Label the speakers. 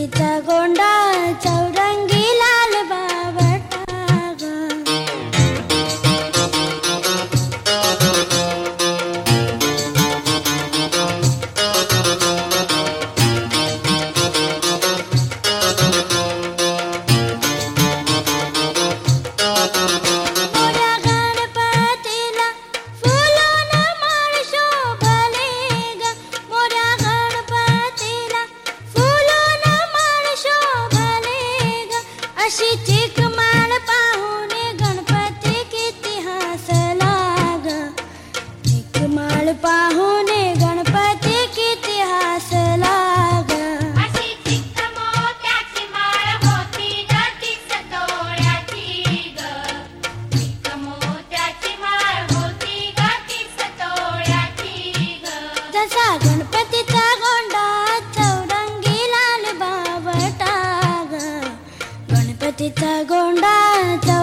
Speaker 1: गणपतीचा गोंडा चौरंगी लाल बावटा ग. मोऱ्या गणपतीला फुलून माळ शोभले ग. मोऱ्या गणपतीला फुलून माळ शोभले ग. अशी चिक माळ पाहून गणपती किती हसला ग. चिक माळ पाहून गणपती किती हसला ग.
Speaker 2: अशी चिक मोत्याची माळ होती ग 30 तोळ्याची ग. चिक मोत्याची माळ होती ग 30 तोळ्याची ग.
Speaker 1: जसा गणपतीचा गोंडा चौरंगी लाल बावटा ग. गणपतीचा गोंडा